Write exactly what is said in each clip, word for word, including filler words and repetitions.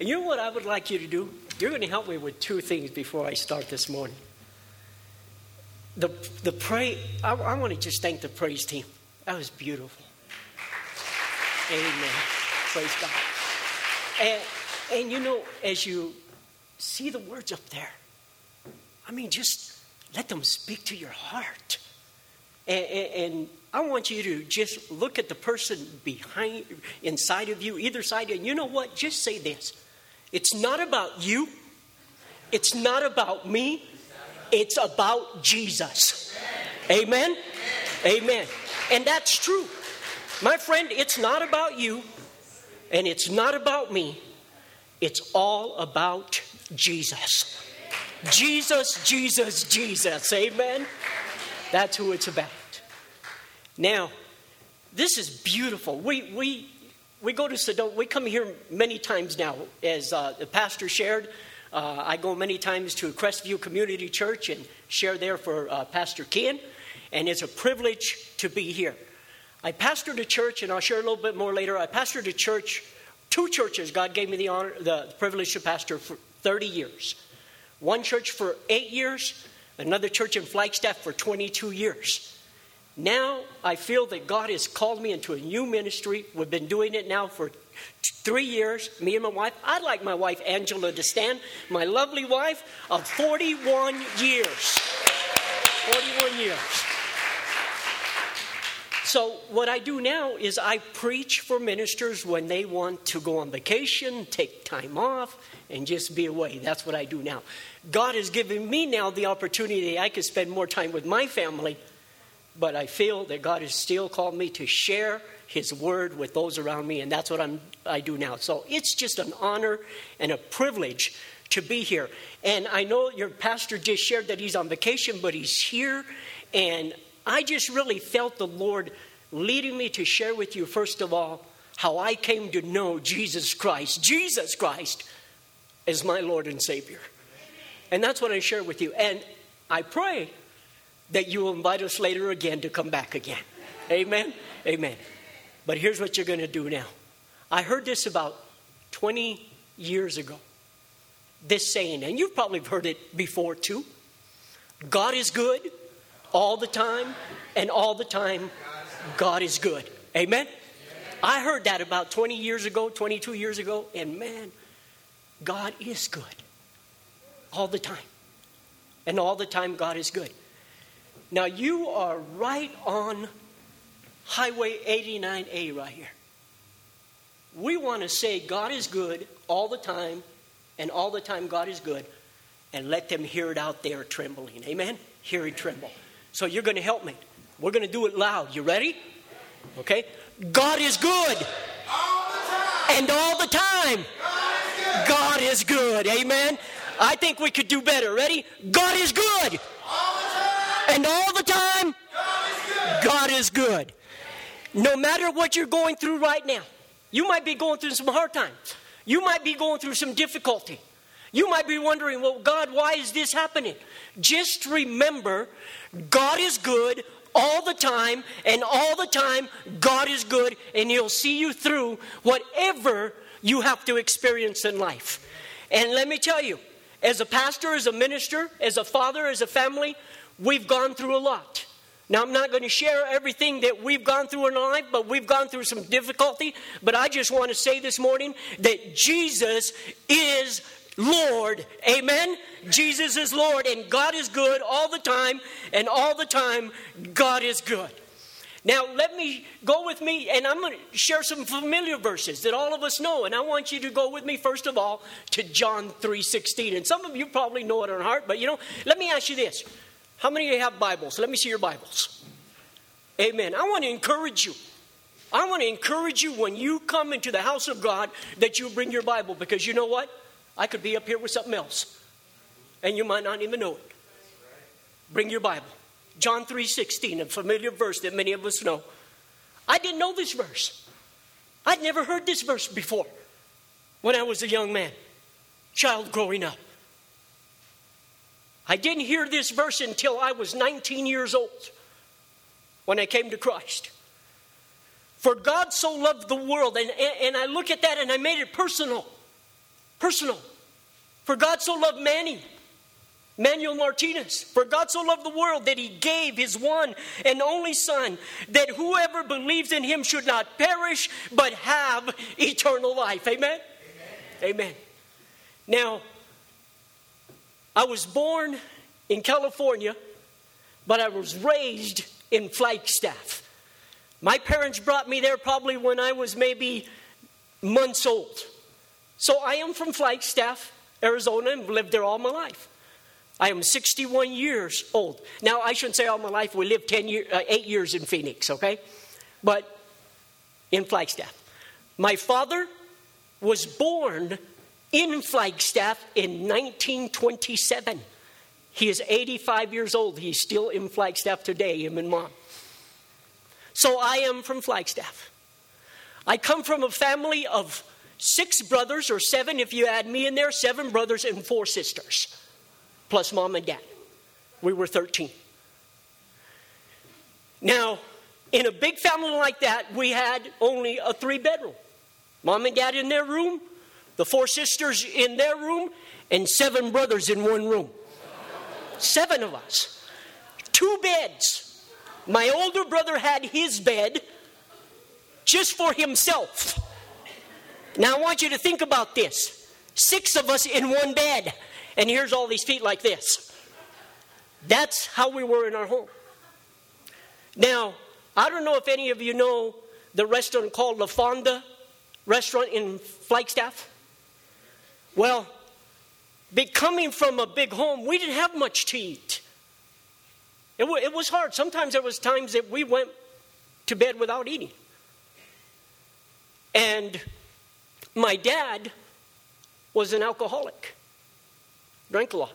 And you know what I would like you to do? You're going to help me with two things before I start this morning. The the pray. I, I want to just thank the praise team. That was beautiful. Amen. Praise God. And, and you know, as you see the words up there, I mean, just let them speak to your heart. And, and, and I want you to just look at the person behind, inside of you, either side. And you know what? Just say this. It's not about you. It's not about me. It's about Jesus. Amen? Amen. And that's true. My friend, it's not about you. And it's not about me. It's all about Jesus. Jesus, Jesus, Jesus. Amen? That's who it's about. Now, this is beautiful. We we we go to Sedona. We come here many times now. As uh, the pastor shared, uh, I go many times to Crestview Community Church and share there for uh, Pastor Ken. And it's a privilege to be here. I pastored a church, and I'll share a little bit more later. I pastored a church, two churches. God gave me the honor, the privilege to pastor for thirty years. One church for eight years, another church in Flagstaff for twenty-two years. Now I feel that God has called me into a new ministry. We've been doing it now for three years, me and my wife. I'd like my wife, Angela, to stand. My lovely wife of forty-one years. forty-one years. So what I do now is I preach for ministers when they want to go on vacation, take time off, and just be away. That's what I do now. God has given me now the opportunity I could spend more time with my family, but I feel that God has still called me to share His word with those around me, and that's what I'm, I do now. So it's just an honor and a privilege to be here. And I know your pastor just shared that he's on vacation, but he's here, and I just really felt the Lord leading me to share with you, first of all, how I came to know Jesus Christ. Jesus Christ is my Lord and Savior. And that's what I share with you. And I pray that you will invite us later again to come back again. Amen? Amen. But here's what you're going to do now. I heard this about twenty years ago. This saying, and you've probably heard it before too. God is good all the time, and all the time, God is good. Amen? I heard that about twenty years ago, twenty-two years ago, and man, God is good. All the time. And all the time, God is good. Now, you are right on Highway eighty-nine A right here. We want to say God is good all the time, and all the time God is good, and let them hear it out there trembling. Amen? Hear it tremble. So you're going to help me. We're going to do it loud. You ready? Okay? God is good. All the time. And all the time. God is good. God is good. Amen? I think we could do better. Ready? God is good. All the time. And all the time. God is good. God is good. No matter what you're going through right now. You might be going through some hard times. You might be going through some difficulty. You might be wondering, well, God, why is this happening? Just remember, God is good all the time, and all the time, God is good, and He'll see you through whatever you have to experience in life. And let me tell you, as a pastor, as a minister, as a father, as a family, we've gone through a lot. Now, I'm not going to share everything that we've gone through in our life, but we've gone through some difficulty. But I just want to say this morning that Jesus is Lord. Amen? Jesus is Lord, and God is good all the time, and all the time, God is good. Now, let me go with me, and I'm going to share some familiar verses that all of us know, and I want you to go with me, first of all, to John three sixteen. And some of you probably know it on heart, but, you know, let me ask you this. How many of you have Bibles? Let me see your Bibles. Amen. I want to encourage you. I want to encourage you when you come into the house of God that you bring your Bible, because you know what? I could be up here with something else, and you might not even know it. Bring your Bible. John three sixteen, a familiar verse that many of us know. I didn't know this verse. I'd never heard this verse before when I was a young man, child growing up. I didn't hear this verse until I was nineteen years old when I came to Christ. For God so loved the world, and, and I look at that and I made it personal. Personal. For God so loved Manny, Manuel Martinez. For God so loved the world that he gave his one and only Son, that whoever believes in him should not perish, but have eternal life. Amen? Amen. Amen. Now, I was born in California, but I was raised in Flagstaff. My parents brought me there probably when I was maybe months old. So I am from Flagstaff, Arizona, and lived there all my life. I am sixty-one years old. Now, I shouldn't say all my life. We lived ten year, uh, eight years in Phoenix, okay? But in Flagstaff. My father was born in Flagstaff in nineteen twenty-seven. He is eighty-five years old. He's still in Flagstaff today, him and Mom. So I am from Flagstaff. I come from a family of six brothers, or seven if you add me in there, seven brothers and four sisters, plus Mom and Dad. We were thirteen. Now, in a big family like that, we had only a three-bedroom. Mom and Dad in their room, the four sisters in their room, and seven brothers in one room. Seven of us. Two beds. My older brother had his bed just for himself. Now I want you to think about this. Six of us in one bed. And here's all these feet like this. That's how we were in our home. Now, I don't know if any of you know the restaurant called La Fonda restaurant in Flagstaff. Well, be coming from a big home, we didn't have much to eat. It, w- it was hard. Sometimes there was times that we went to bed without eating. And my dad was an alcoholic. Drank a lot.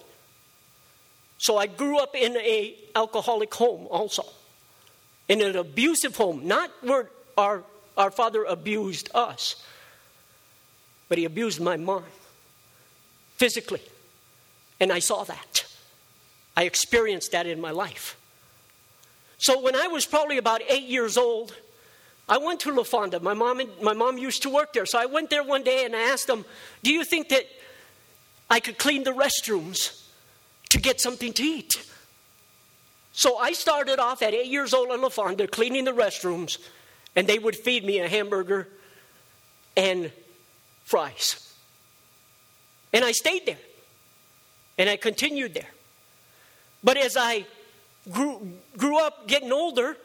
So I grew up in an alcoholic home also. In an abusive home. Not where our, our father abused us. But he abused my mom. Physically. And I saw that. I experienced that in my life. So when I was probably about eight years old, I went to La Fonda. My mom, and, my mom used to work there. So I went there one day and I asked them, do you think that I could clean the restrooms to get something to eat? So I started off at eight years old in La Fonda cleaning the restrooms, and they would feed me a hamburger and fries. And I stayed there. And I continued there. But as I grew, grew up getting older,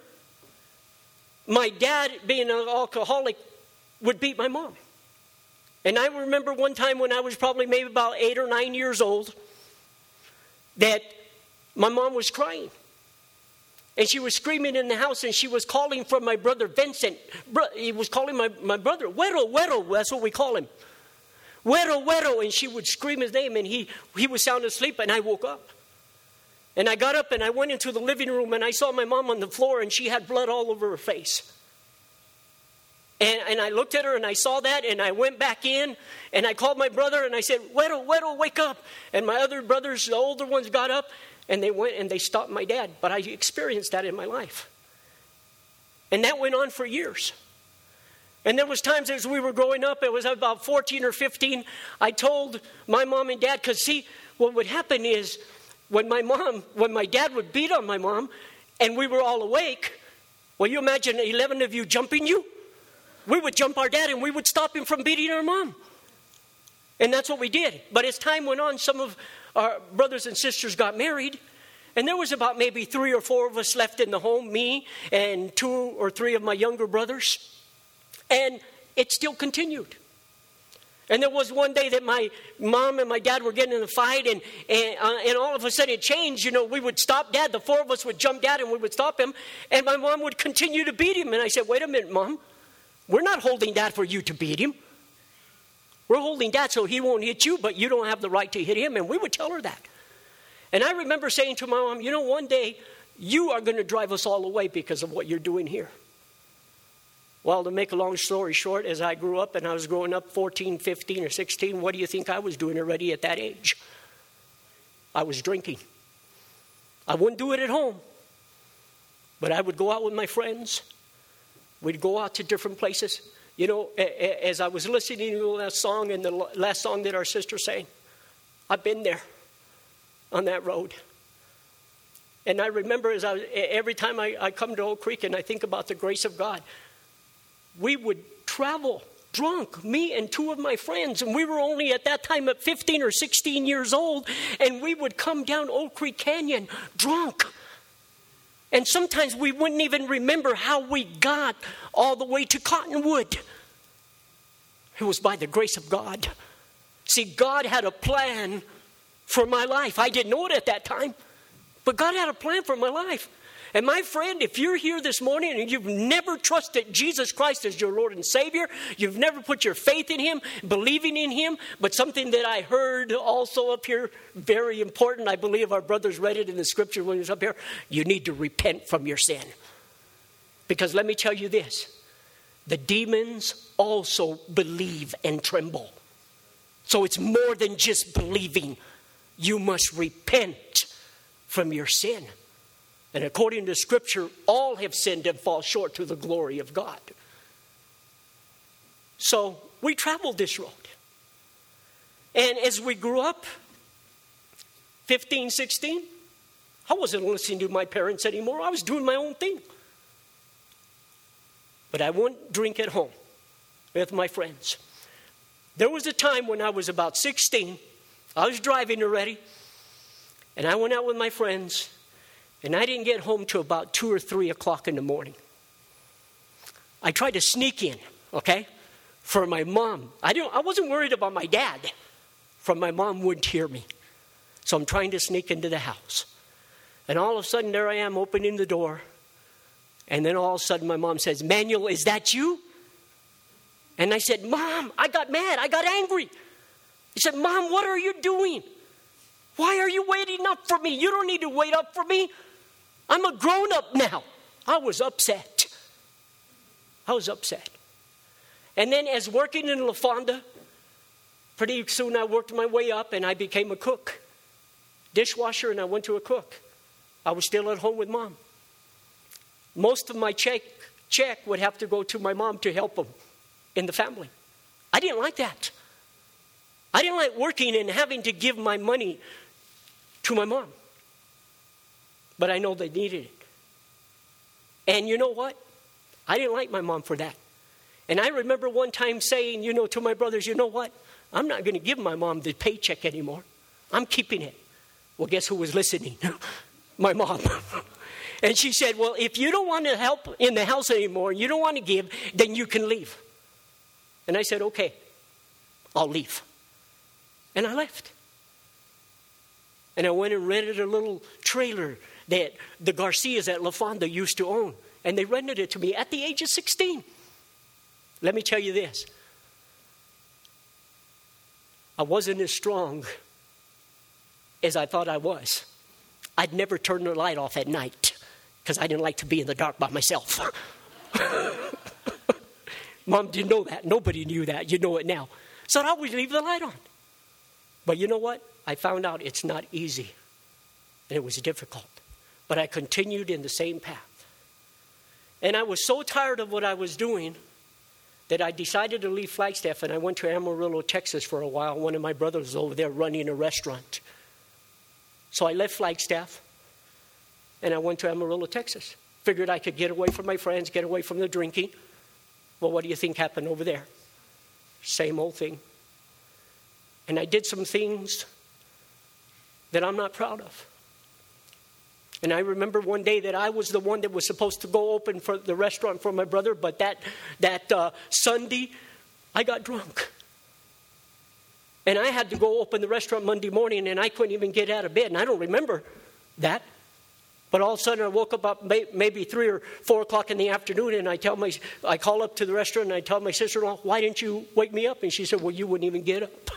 my dad, being an alcoholic, would beat my mom. And I remember one time when I was probably maybe about eight or nine years old, that my mom was crying. And she was screaming in the house, and she was calling for my brother Vincent. He was calling my, my brother, Güero, Güero, that's what we call him. Güero, Güero, and she would scream his name, and he, he was sound asleep, and I woke up. And I got up, and I went into the living room, and I saw my mom on the floor, and she had blood all over her face. And, and I looked at her, and I saw that, and I went back in, and I called my brother, and I said, Güero, Güero, wake up. And my other brothers, the older ones, got up, and they went, and they stopped my dad. But I experienced that in my life. And that went on for years. And there was times as we were growing up, it was about fourteen or fifteen, I told my mom and dad, because see, what would happen is, when my mom, when my dad would beat on my mom, and we were all awake, well, you imagine eleven of you jumping you? We would jump our dad, and we would stop him from beating our mom. And that's what we did. But as time went on, some of our brothers and sisters got married, and there was about maybe three or four of us left in the home, me and two or three of my younger brothers. And it still continued. And there was one day that my mom and my dad were getting in a fight, and and, uh, and all of a sudden it changed. You know, we would stop dad. The four of us would jump dad, and we would stop him. And my mom would continue to beat him. And I said, wait a minute, Mom. We're not holding dad for you to beat him. We're holding dad so he won't hit you, but you don't have the right to hit him. And we would tell her that. And I remember saying to my mom, you know, one day you are going to drive us all away because of what you're doing here. Well, to make a long story short, as I grew up and I was growing up fourteen, fifteen, or sixteen, what do you think I was doing already at that age? I was drinking. I wouldn't do it at home. But I would go out with my friends. We'd go out to different places. You know, as I was listening to that song and the last song that our sister sang, I've been there on that road. And I remember as I was, every time I, I come to Oak Creek and I think about the grace of God, we would travel drunk, me and two of my friends, and we were only at that time at fifteen or sixteen years old, and we would come down Oak Creek Canyon drunk. And sometimes we wouldn't even remember how we got all the way to Cottonwood. It was by the grace of God. See, God had a plan for my life. I didn't know it at that time, but God had a plan for my life. And my friend, if you're here this morning and you've never trusted Jesus Christ as your Lord and Savior, you've never put your faith in Him, believing in Him, but something that I heard also up here, very important, I believe our brothers read it in the scripture when he was up here, you need to repent from your sin. Because let me tell you this, the demons also believe and tremble. So it's more than just believing. You must repent from your sin. And according to Scripture, all have sinned and fall short to the glory of God. So we traveled this road. And as we grew up, fifteen, sixteen, I wasn't listening to my parents anymore. I was doing my own thing. But I wouldn't drink at home with my friends. There was a time when I was about sixteen. I was driving already. And I went out with my friends. And I didn't get home till about two or three o'clock in the morning. I tried to sneak in, okay, for my mom. I didn't. I wasn't worried about my dad. From my mom wouldn't hear me. So I'm trying to sneak into the house. And all of a sudden, there I am opening the door. And then all of a sudden, my mom says, Manuel, is that you? And I said, Mom, I got mad. I got angry. He said, Mom, what are you doing? Why are you waiting up for me? You don't need to wait up for me. I'm a grown-up now. I was upset. I was upset. And then as working in La Fonda, pretty soon I worked my way up and I became a cook. Dishwasher, and I went to a cook. I was still at home with Mom. Most of my check, check would have to go to my mom to help them in the family. I didn't like that. I didn't like working and having to give my money to my mom. But I know they needed it. And you know what? I didn't like my mom for that. And I remember one time saying, you know, to my brothers, you know what? I'm not going to give my mom the paycheck anymore. I'm keeping it. Well, guess who was listening? My mom. And she said, well, if you don't want to help in the house anymore, and you don't want to give, then you can leave. And I said, okay, I'll leave. And I left. And I went and rented a little trailer that the Garcias at La Fonda used to own. And they rented it to me at the age of sixteen. Let me tell you this. I wasn't as strong as I thought I was. I'd never turn the light off at night because I didn't like to be in the dark by myself. Mom didn't know that. Nobody knew that. You know it now. So I'd always leave the light on. But you know what? I found out it's not easy. And it was difficult. But I continued in the same path. And I was so tired of what I was doing that I decided to leave Flagstaff, and I went to Amarillo, Texas for a while. One of my brothers was over there running a restaurant. So I left Flagstaff, and I went to Amarillo, Texas. Figured I could get away from my friends, get away from the drinking. Well, what do you think happened over there? Same old thing. And I did some things that I'm not proud of. And I remember one day that I was the one that was supposed to go open for the restaurant for my brother, but that, that uh, Sunday, I got drunk. And I had to go open the restaurant Monday morning, and I couldn't even get out of bed. And I don't remember that. But all of a sudden, I woke up, up maybe three or four o'clock in the afternoon, and I tell my, I call up to the restaurant, and I tell my sister-in-law, why didn't you wake me up? And she said, well, you wouldn't even get up.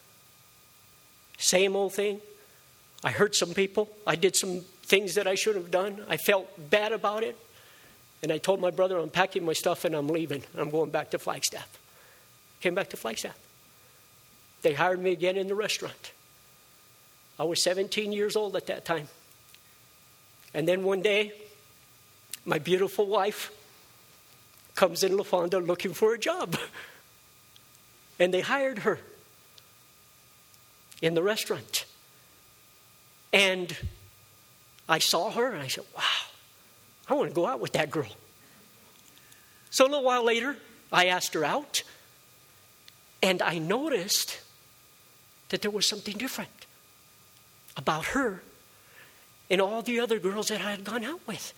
Same old thing. I hurt some people. I did some things that I should have done. I felt bad about it. And I told my brother, I'm packing my stuff and I'm leaving. I'm going back to Flagstaff. Came back to Flagstaff. They hired me again in the restaurant. I was seventeen years old at that time. And then one day, my beautiful wife comes in La Fonda looking for a job. And they hired her in the restaurant. And I saw her and I said, wow, I want to go out with that girl. So a little while later, I asked her out. And I noticed that there was something different about her and all the other girls that I had gone out with.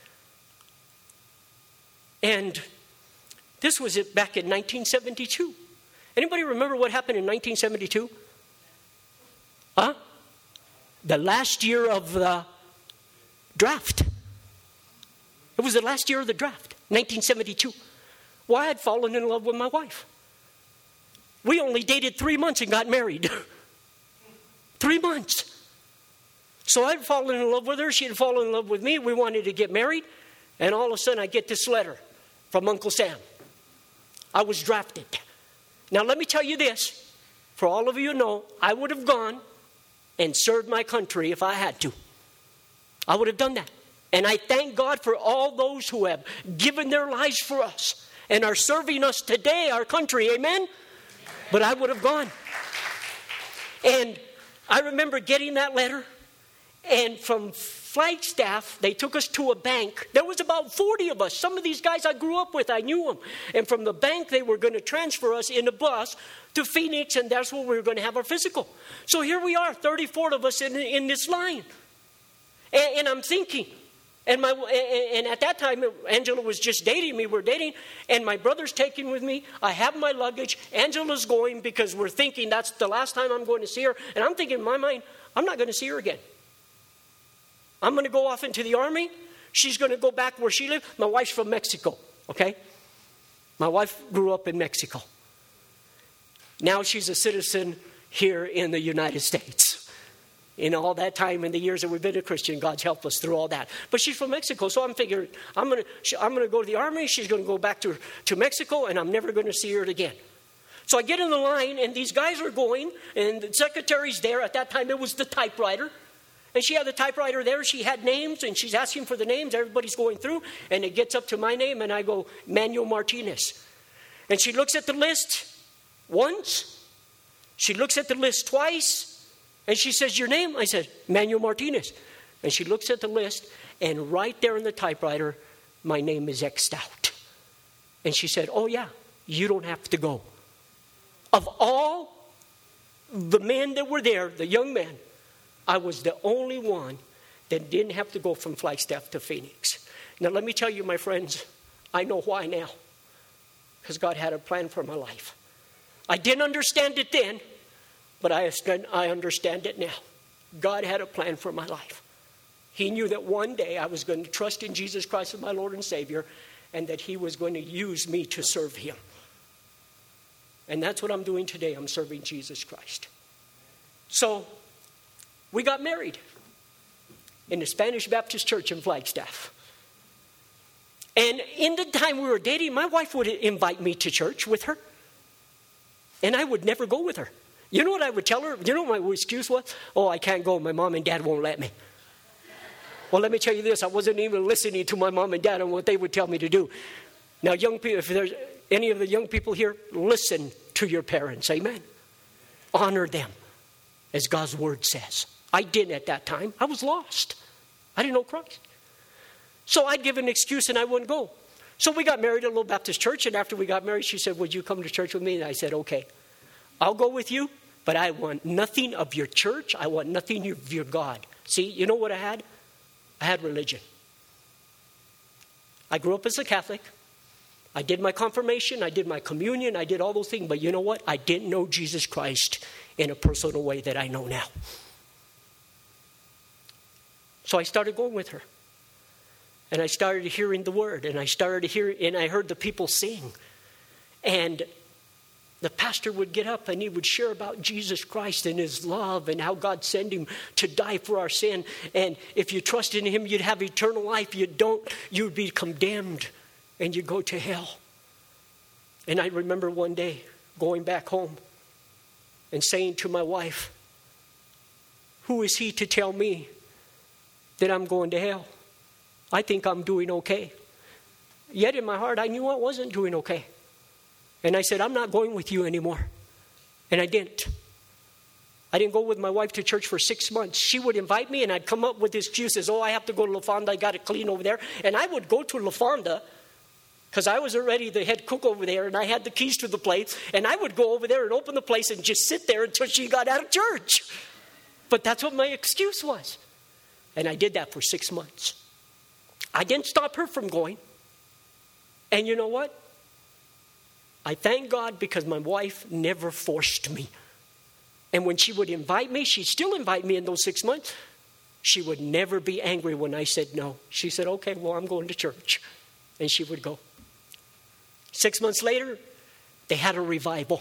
And this was it back in nineteen seventy-two. Anybody remember what happened in nineteen seventy-two? Huh? The last year of the draft. It was the last year of the draft, nineteen seventy-two. Well, I had fallen in love with my wife. We only dated three months and got married. Three months. So I'd fallen in love with her. She had fallen in love with me. We wanted to get married. And all of a sudden I get this letter from Uncle Sam. I was drafted. Now let me tell you this. For all of you know, I would have gone and served my country if I had to. I would have done that. And I thank God for all those who have given their lives for us and are serving us today, our country. Amen? But I would have gone. And I remember getting that letter. And from flight staff, they took us to a bank. There was about forty of us. Some of these guys I grew up with, I knew them. And from the bank, they were going to transfer us in a bus to Phoenix, and that's where we were going to have our physical. So here we are, thirty-four of us in, in this line. And, and I'm thinking, and my and at that time, Angela was just dating me. We're dating, and my brother's taking with me. I have my luggage. Angela's going because we're thinking that's the last time I'm going to see her. And I'm thinking in my mind, I'm not going to see her again. I'm going to go off into the army. She's going to go back where she lived. My wife's from Mexico, okay? My wife grew up in Mexico. Now she's a citizen here in the United States. In all that time, in the years that we've been a Christian, God's helped us through all that. But she's from Mexico, so I'm figuring I'm going to I'm going to go to the army. She's going to go back to, to Mexico, and I'm never going to see her again. So I get in the line, and these guys are going, and the secretary's there. At that time, it was the typewriter. And she had the typewriter there. She had names, and she's asking for the names. Everybody's going through, and it gets up to my name, and I go, Manuel Martinez. And she looks at the list once. She looks at the list twice, and she says, your name? I said, Manuel Martinez. And she looks at the list, and right there in the typewriter, my name is X'd out. And she said, oh, yeah, you don't have to go. Of all the men that were there, the young men, I was the only one that didn't have to go from Flagstaff to Phoenix. Now, let me tell you, my friends, I know why now. Because God had a plan for my life. I didn't understand it then, but I understand it now. God had a plan for my life. He knew that one day I was going to trust in Jesus Christ as my Lord and Savior, and that He was going to use me to serve Him. And that's what I'm doing today. I'm serving Jesus Christ. So, we got married in the Spanish Baptist Church in Flagstaff. And in the time we were dating, my wife would invite me to church with her. And I would never go with her. You know what I would tell her? You know what my excuse was? Oh, I can't go. My mom and dad won't let me. Well, let me tell you this. I wasn't even listening to my mom and dad on what they would tell me to do. Now, young people, if there's any of the young people here, listen to your parents. Amen. Honor them, as God's word says. I didn't at that time. I was lost. I didn't know Christ. So I'd give an excuse and I wouldn't go. So we got married at a little Baptist church. And after we got married, she said, would you come to church with me? And I said, okay, I'll go with you. But I want nothing of your church. I want nothing of your God. See, you know what I had? I had religion. I grew up as a Catholic. I did my confirmation. I did my communion. I did all those things. But you know what? I didn't know Jesus Christ in a personal way that I know now. So I started going with her. And I started hearing the word. And I started hearing, and I heard the people sing. And the pastor would get up and he would share about Jesus Christ and His love and how God sent Him to die for our sin. And if you trust in Him, you'd have eternal life. You don't, you'd be condemned and you go to hell. And I remember one day going back home and saying to my wife, who is he to tell me that I'm going to hell? I think I'm doing okay. Yet in my heart, I knew I wasn't doing okay. And I said, I'm not going with you anymore. And I didn't. I didn't go with my wife to church for six months. She would invite me, and I'd come up with excuses. Oh, I have to go to La Fonda. I got to clean over there. And I would go to La Fonda because I was already the head cook over there, and I had the keys to the place. And I would go over there and open the place and just sit there until she got out of church. But that's what my excuse was. And I did that for six months. I didn't stop her from going. And you know what? I thank God because my wife never forced me. And when she would invite me, she'd still invite me in those six months. She would never be angry when I said no. She said, okay, well, I'm going to church. And she would go. Six months later, they had a revival.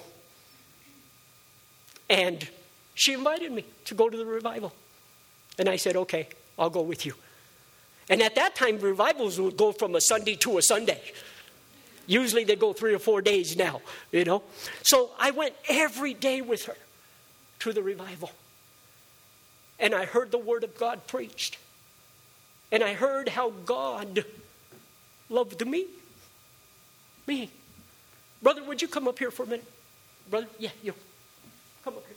And she invited me to go to the revival. And I said, okay, I'll go with you. And at that time, revivals would go from a Sunday to a Sunday. Usually they go three or four days now, you know. So I went every day with her to the revival. And I heard the word of God preached. And I heard how God loved me. Me. Brother, would you come up here for a minute? Brother, yeah, you. Come up here.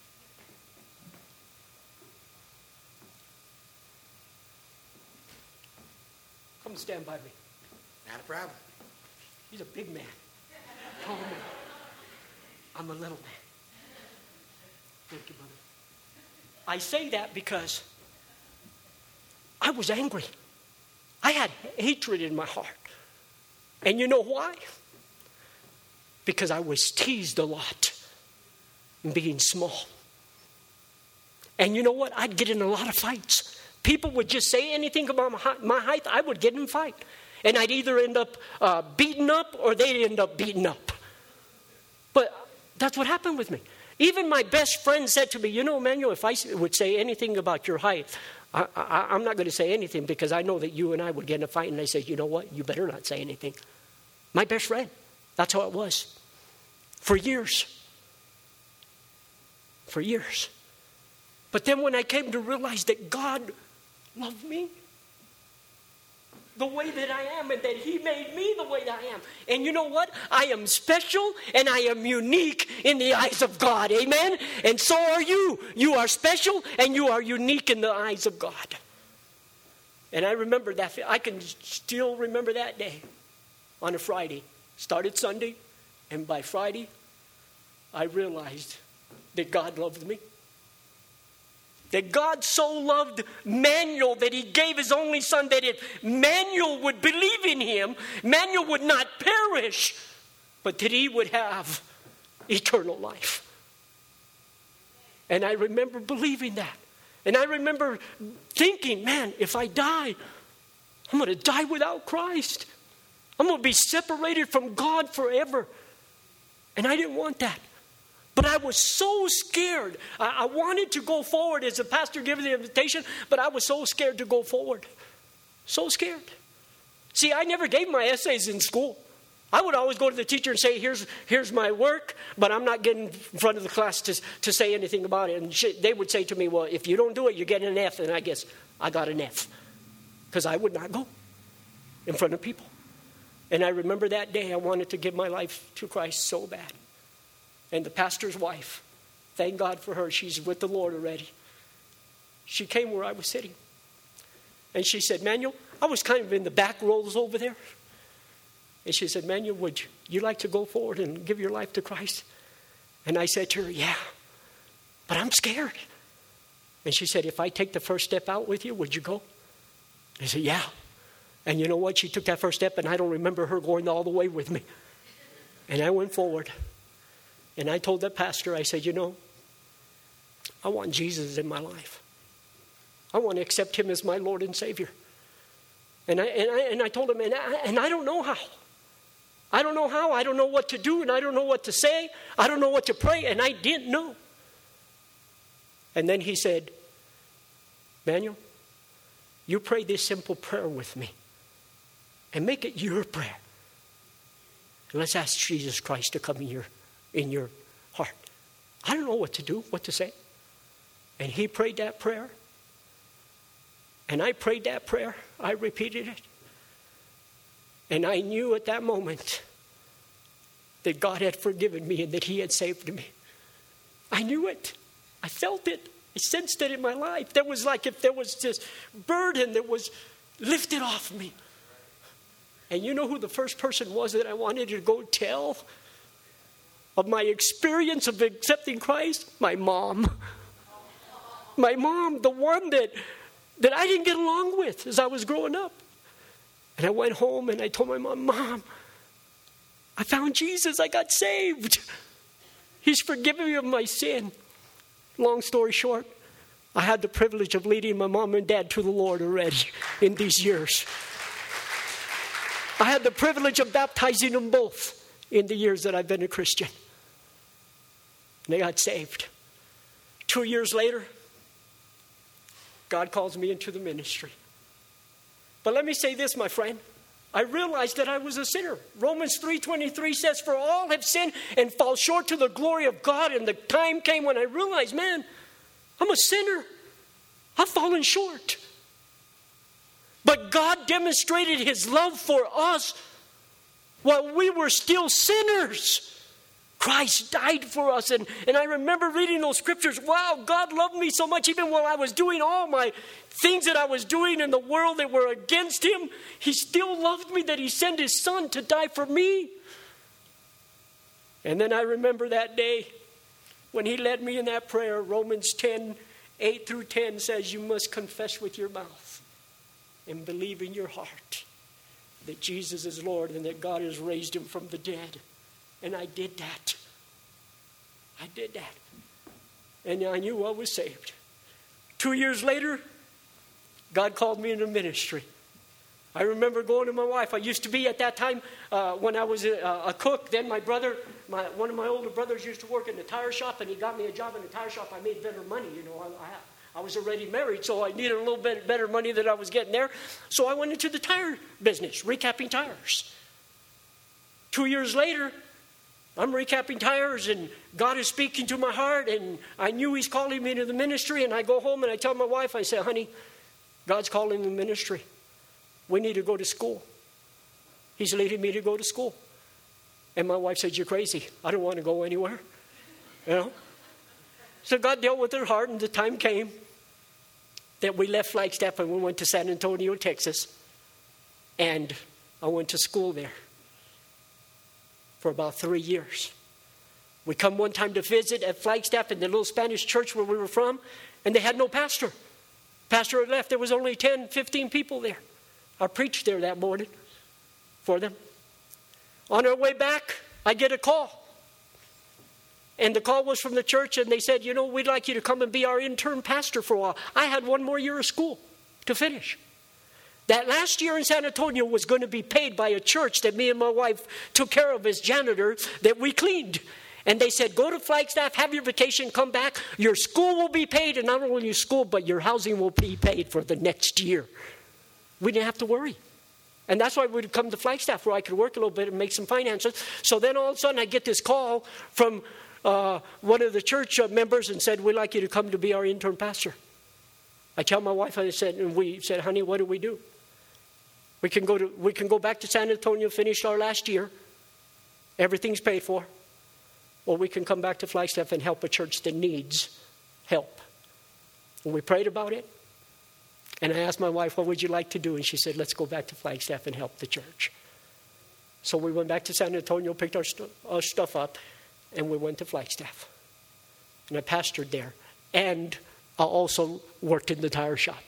Come stand by me. Not a problem. He's a big man. Tall man. I'm a little man. Thank you, brother. I say that because I was angry. I had hatred in my heart. And you know why? Because I was teased a lot in being small. And you know what? I'd get in a lot of fights. People would just say anything about my height, I would get in a fight. And I'd either end up uh, beaten up or they'd end up beaten up. But that's what happened with me. Even my best friend said to me, you know, Emmanuel, if I would say anything about your height, I, I, I'm not going to say anything because I know that you and I would get in a fight. And I said, you know what? You better not say anything. My best friend. That's how it was. For years. For years. But then when I came to realize that God loved me the way that I am and that he made me the way that I am. And you know what? I am special and I am unique in the eyes of God. Amen? And so are you. You are special and you are unique in the eyes of God. And I remember that. I can still remember that day on a Friday. Started Sunday, and by Friday, I realized that God loved me. That God so loved Manuel that he gave his only son, that if Manuel would believe in him, Manuel would not perish, but that he would have eternal life. And I remember believing that. And I remember thinking, man, if I die, I'm going to die without Christ. I'm going to be separated from God forever. And I didn't want that. But I was so scared. I, I wanted to go forward as the pastor gave the invitation, but I was so scared to go forward. So scared. See, I never gave my essays in school. I would always go to the teacher and say, here's, here's my work, but I'm not getting in front of the class to, to say anything about it. And she, they would say to me, well, if you don't do it, you're getting an F. And I guess I got an F because I would not go in front of people. And I remember that day I wanted to give my life to Christ so bad. And the pastor's wife, thank God for her, she's with the Lord already. She came where I was sitting. And she said, Manuel, I was kind of in the back rows over there. And she said, Manuel, would you, you like to go forward and give your life to Christ? And I said to her, yeah, but I'm scared. And she said, if I take the first step out with you, would you go? I said, yeah. And you know what? She took that first step, and I don't remember her going all the way with me. And I went forward. And I told that pastor, I said, you know, I want Jesus in my life. I want to accept him as my Lord and Savior. And I, and I, and I told him, and I, and I don't know how. I don't know how. I don't know what to do, and I don't know what to say. I don't know what to pray, and I didn't know. And then he said, Manuel, you pray this simple prayer with me. And make it your prayer. And let's ask Jesus Christ to come in your in your heart. I don't know what to do, what to say. And he prayed that prayer. And I prayed that prayer. I repeated it. And I knew at that moment that God had forgiven me and that he had saved me. I knew it. I felt it. I sensed it in my life. There was like if there was this burden that was lifted off me. And you know who the first person was that I wanted to go tell of my experience of accepting Christ? My mom. My mom, the one that, that I didn't get along with as I was growing up. And I went home and I told my mom, Mom, I found Jesus. I got saved. He's forgiven me of my sin. Long story short, I had the privilege of leading my mom and dad to the Lord already in these years. I had the privilege of baptizing them both in the years that I've been a Christian. And they got saved. Two years later, God calls me into the ministry. But let me say this, my friend. I realized that I was a sinner. Romans three twenty-three says, for all have sinned and fall short to the glory of God. And the time came when I realized, man, I'm a sinner. I've fallen short. But God demonstrated his love for us while we were still sinners. Christ died for us. And, and I remember reading those scriptures. Wow, God loved me so much even while I was doing all my things that I was doing in the world that were against him. He still loved me that he sent his son to die for me. And then I remember that day when he led me in that prayer. Romans ten, eight through ten says, you must confess with your mouth and believe in your heart that Jesus is Lord and that God has raised him from the dead. And I did that. I did that. And I knew I was saved. Two years later, God called me into ministry. I remember going to my wife. I used to be at that time uh, when I was a, a cook. Then my brother, my, one of my older brothers used to work in the tire shop, and he got me a job in the tire shop. I made better money. You know, I, I, I was already married, so I needed a little bit better money than I was getting there. So I went into the tire business, recapping tires. Two years later, I'm recapping tires, and God is speaking to my heart, and I knew he's calling me into the ministry. And I go home and I tell my wife, I say, honey, God's calling the ministry. We need to go to school. He's leading me to go to school. And my wife said, you're crazy. I don't want to go anywhere. You know? So God dealt with her heart, and the time came that we left Flagstaff and we went to San Antonio, Texas. And I went to school there for about three years. We come one time to visit at Flagstaff in the little Spanish church where we were from, and they had no pastor. Pastor had left. There was only ten, fifteen people there. I preached there that morning for them. On our way back, I get a call. And the call was from the church, and they said, you know, we'd like you to come and be our intern pastor for a while. I had one more year of school to finish. That last year in San Antonio was going to be paid by a church that me and my wife took care of as janitor that we cleaned. And they said, go to Flagstaff, have your vacation, come back. Your school will be paid, and not only your school, but your housing will be paid for the next year. We didn't have to worry. And that's why we'd come to Flagstaff where I could work a little bit and make some finances. So then all of a sudden I get this call from uh, one of the church members and said, we'd like you to come to be our intern pastor. I tell my wife, I said, and we said, honey, what do we do? We can go to we can go back to San Antonio, finish our last year. Everything's paid for. Or we can come back to Flagstaff and help a church that needs help. And we prayed about it. And I asked my wife, what would you like to do? And she said, let's go back to Flagstaff and help the church. So we went back to San Antonio, picked our, stu- our stuff up, and we went to Flagstaff. And I pastored there. And I also worked in the tire shop.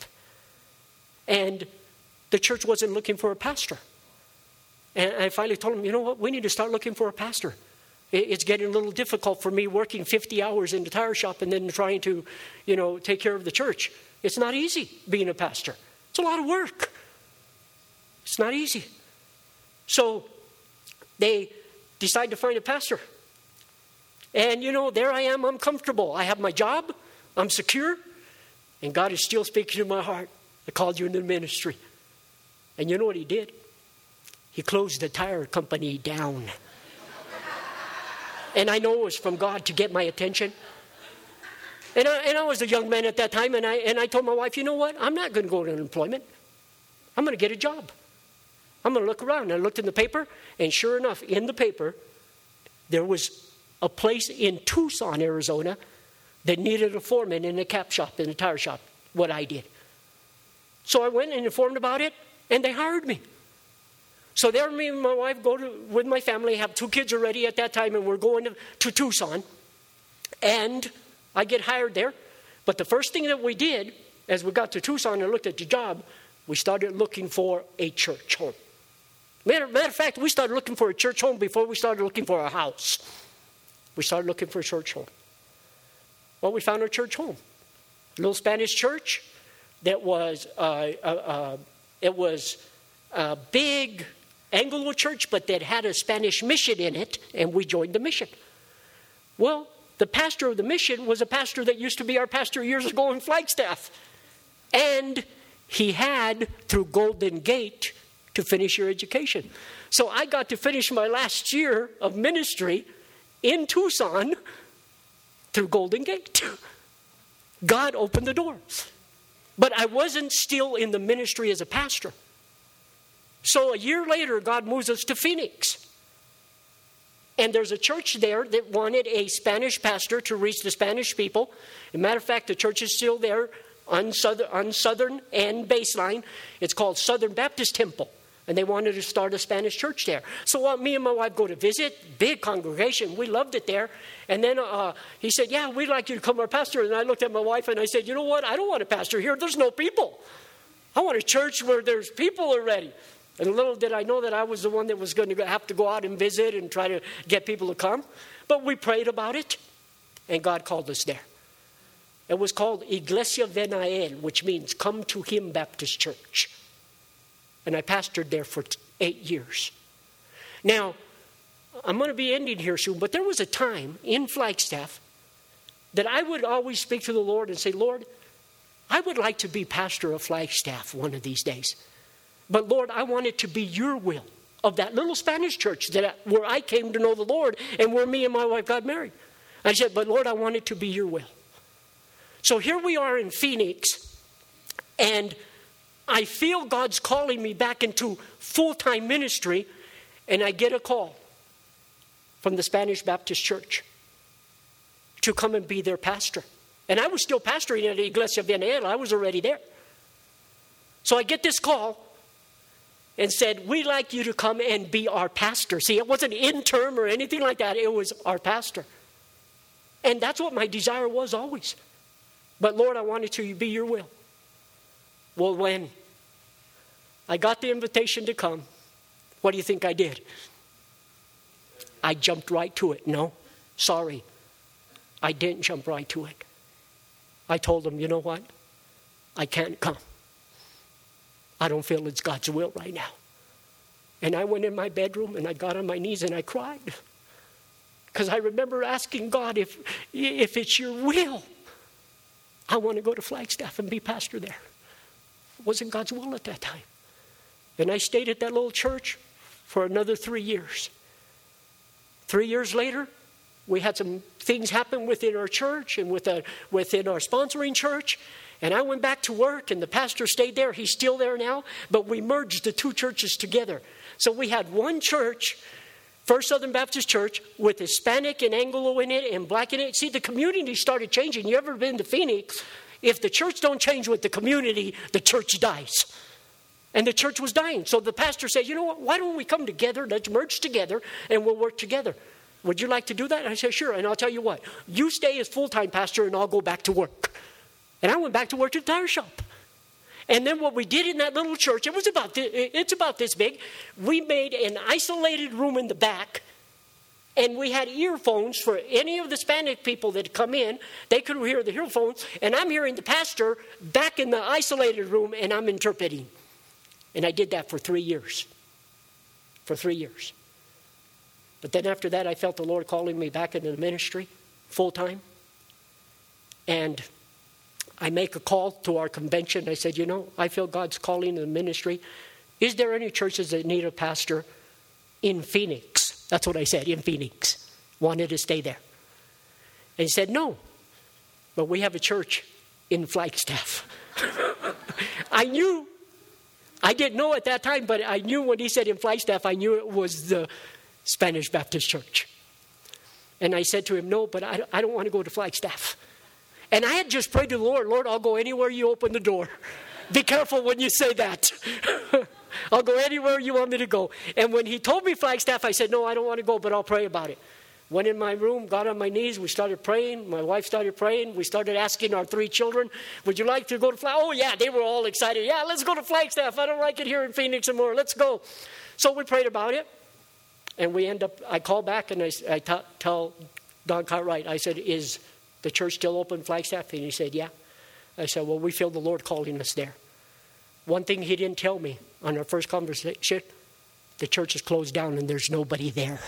And the church wasn't looking for a pastor. And I finally told them, you know what, we need to start looking for a pastor. It's getting a little difficult for me working fifty hours in the tire shop and then trying to, you know, take care of the church. It's not easy being a pastor. It's a lot of work. It's not easy. So they decide to find a pastor. And, you know, there I am. I'm comfortable. I have my job. I'm secure. And God is still speaking to my heart. I called you into the ministry. And you know what he did? He closed the tire company down. And I know it was from God to get my attention. And I, and I was a young man at that time, and I and I told my wife, you know what? I'm not going to go to unemployment. I'm going to get a job. I'm going to look around. And I looked in the paper, and sure enough, in the paper, there was a place in Tucson, Arizona, that needed a foreman in a cap shop, in a tire shop, what I did. So I went and informed about it, and they hired me. So there me and my wife go to, with my family, have two kids already at that time, and we're going to, to Tucson. And I get hired there. But the first thing that we did, as we got to Tucson and looked at the job, we started looking for a church home. Matter, matter of fact, we started looking for a church home before we started looking for a house. We started looking for a church home. Well, we found our church home. A little Spanish church that was, uh, uh, uh, it was a big Anglo church, but that had a Spanish mission in it, and we joined the mission. Well, the pastor of the mission was a pastor that used to be our pastor years ago in Flagstaff. And he had, through Golden Gate, to finish your education. So I got to finish my last year of ministry in Tucson through Golden Gate. God opened the doors. But I wasn't still in the ministry as a pastor. So a year later, God moves us to Phoenix. And there's a church there that wanted a Spanish pastor to reach the Spanish people. As a matter of fact, the church is still there on Southern, on Southern and Baseline. It's called Southern Baptist Temple. And they wanted to start a Spanish church there. So uh, me and my wife go to visit. Big congregation. We loved it there. And then uh, he said, yeah, we'd like you to become our pastor. And I looked at my wife and I said, you know what? I don't want a pastor here. There's no people. I want a church where there's people already. And little did I know that I was the one that was going to have to go out and visit and try to get people to come. But we prayed about it. And God called us there. It was called Iglesia Ven a Él, which means Come to Him Baptist Church. And I pastored there for eight years. Now, I'm going to be ending here soon, but there was a time in Flagstaff that I would always speak to the Lord and say, Lord, I would like to be pastor of Flagstaff one of these days. But Lord, I want it to be your will of that little Spanish church that I, where I came to know the Lord and where me and my wife got married. I said, but Lord, I want it to be your will. So here we are in Phoenix, and I feel God's calling me back into full-time ministry, and I get a call from the Spanish Baptist Church to come and be their pastor. And I was still pastoring at Iglesia Ven a Él. I was already there. So I get this call and said, we'd like you to come and be our pastor. See, it wasn't interim or anything like that. It was our pastor. And that's what my desire was always. But Lord, I wanted to be your will. Well, when I got the invitation to come, what do you think I did? I jumped right to it. No, sorry. I didn't jump right to it. I told them, you know what? I can't come. I don't feel it's God's will right now. And I went in my bedroom and I got on my knees and I cried. Because I remember asking God, if, if it's your will, I want to go to Flagstaff and be pastor there. It wasn't God's will at that time. And I stayed at that little church for another three years. Three years later, we had some things happen within our church and within, within our sponsoring church. And I went back to work, and the pastor stayed there. He's still there now. But we merged the two churches together. So we had one church, First Southern Baptist Church, with Hispanic and Anglo in it and black in it. See, the community started changing. You ever been to Phoenix? If the church don't change with the community, the church dies. And the church was dying. So the pastor said, you know what? Why don't we come together? Let's merge together, and we'll work together. Would you like to do that? And I said, sure. And I'll tell you what. You stay as full-time pastor, and I'll go back to work. And I went back to work at the tire shop. And then what we did in that little church, it was about this, it's about this big. We made an isolated room in the back, and we had earphones for any of the Hispanic people that come in. They could hear the earphones, and I'm hearing the pastor back in the isolated room, and I'm interpreting. And I did that for three years. For three years. But then after that, I felt the Lord calling me back into the ministry full-time. And I make a call to our convention. I said, you know, I feel God's calling in the ministry. Is there any churches that need a pastor in Phoenix? That's what I said, in Phoenix. Wanted to stay there. And he said, no. But we have a church in Flagstaff. I knew I didn't know at that time, but I knew when he said in Flagstaff, I knew it was the Spanish Baptist Church. And I said to him, no, but I, I don't want to go to Flagstaff. And I had just prayed to the Lord, Lord, I'll go anywhere you open the door. Be careful when you say that. I'll go anywhere you want me to go. And when he told me Flagstaff, I said, no, I don't want to go, but I'll pray about it. Went in my room, got on my knees, we started praying. My wife started praying. We started asking our three children, would you like to go to Flagstaff? Oh, yeah, they were all excited. Yeah, let's go to Flagstaff. I don't like it here in Phoenix anymore. Let's go. So we prayed about it. And we end up, I call back and I, I t- tell Don Cartwright, I said, is the church still open in Flagstaff? And he said, yeah. I said, well, we feel the Lord calling us there. One thing he didn't tell me on our first conversation, the church is closed down and there's nobody there.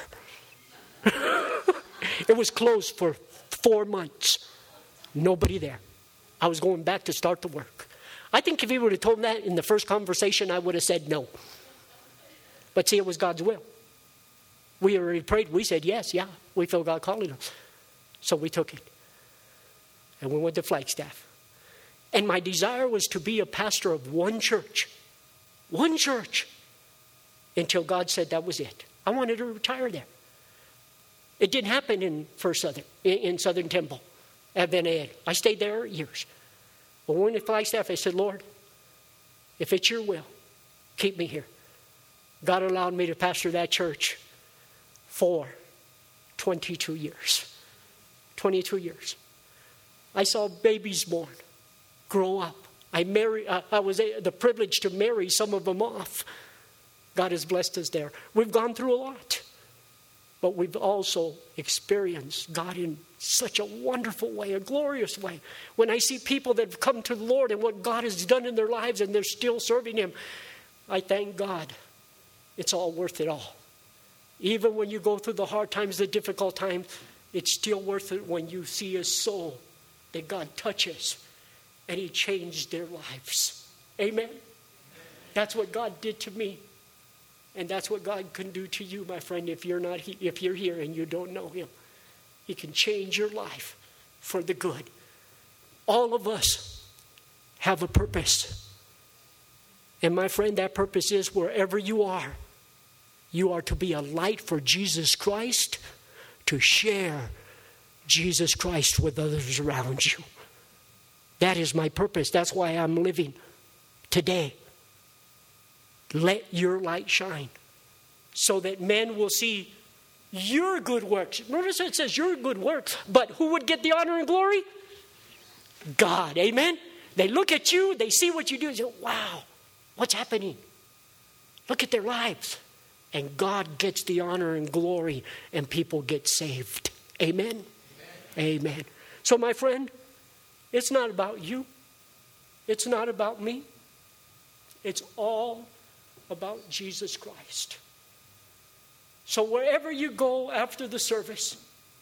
It was closed for four months. Nobody there. I was going back to start the work. I think if he would have told me that in the first conversation, I would have said no. But see, it was God's will. We already prayed. We said yes, yeah. We feel God calling us. So we took it. And we went to Flagstaff. And my desire was to be a pastor of one church. One church. Until God said that was it. I wanted to retire there. It didn't happen in First Southern, in Southern Temple at Ben Ed. I stayed there years. But when we went to Flagstaff, I said, Lord, if it's your will, keep me here. God allowed me to pastor that church for twenty-two years. twenty-two years. I saw babies born, grow up. I married. Uh, I was a, the privilege to marry some of them off. God has blessed us there. We've gone through a lot. But we've also experienced God in such a wonderful way, a glorious way. When I see people that have come to the Lord and what God has done in their lives and they're still serving Him, I thank God. It's all worth it all. Even when you go through the hard times, the difficult times, it's still worth it when you see a soul that God touches and He changed their lives. Amen? That's what God did to me. And that's what God can do to you, my friend, if you're not he- if you're here and you don't know Him. He can change your life for the good. All of us have a purpose. And my friend, that purpose is wherever you are, you are to be a light for Jesus Christ, to share Jesus Christ with others around you. That is my purpose. That's why I'm living today. Let your light shine so that men will see your good works. Notice it says your good works, but who would get the honor and glory? God, amen? They look at you, they see what you do and say, wow, what's happening? Look at their lives. And God gets the honor and glory and people get saved. Amen? Amen. Amen. So my friend, it's not about you. It's not about me. It's all about Jesus Christ. So wherever you go after the service,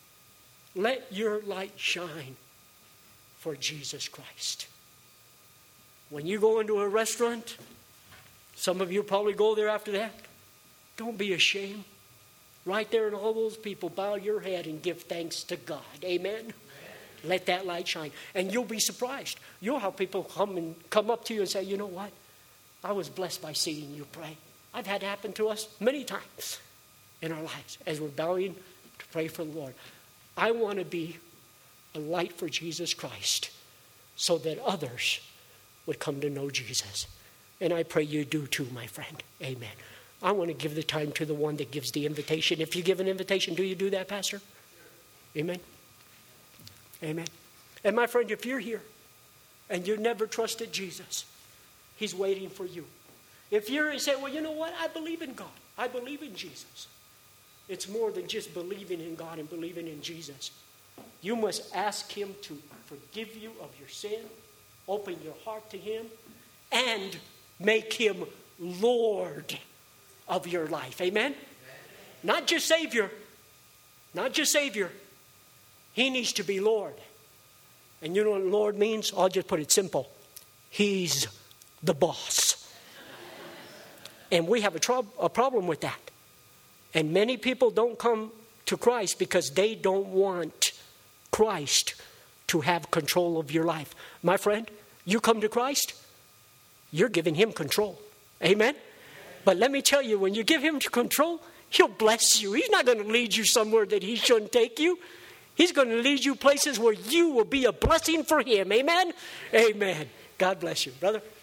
let your light shine for Jesus Christ. When you go into a restaurant, some of you probably go there after that, don't be ashamed. Right there in all those people, bow your head and give thanks to God. Amen? Amen. Let that light shine. And you'll be surprised. You'll have people come and come up to you and say, you know what? I was blessed by seeing you pray. I've had it happen to us many times in our lives as we're bowing to pray for the Lord. I want to be a light for Jesus Christ so that others would come to know Jesus. And I pray you do too, my friend. Amen. I want to give the time to the one that gives the invitation. If you give an invitation, do you do that, Pastor? Amen. Amen. And my friend, if you're here and you never trusted Jesus, He's waiting for you. If you're and say, well, you know what? I believe in God. I believe in Jesus. It's more than just believing in God and believing in Jesus. You must ask Him to forgive you of your sin, open your heart to Him, and make Him Lord of your life. Amen? Amen? Not just Savior. Not just Savior. He needs to be Lord. And you know what Lord means? I'll just put it simple. He's the boss. And we have a, tro- a problem with that. And many people don't come to Christ because they don't want Christ to have control of your life. My friend, you come to Christ, you're giving Him control. Amen? But let me tell you, when you give him control, he'll bless you. He's not going to lead you somewhere that he shouldn't take you. He's going to lead you places where you will be a blessing for him. Amen? Amen. God bless you, brother.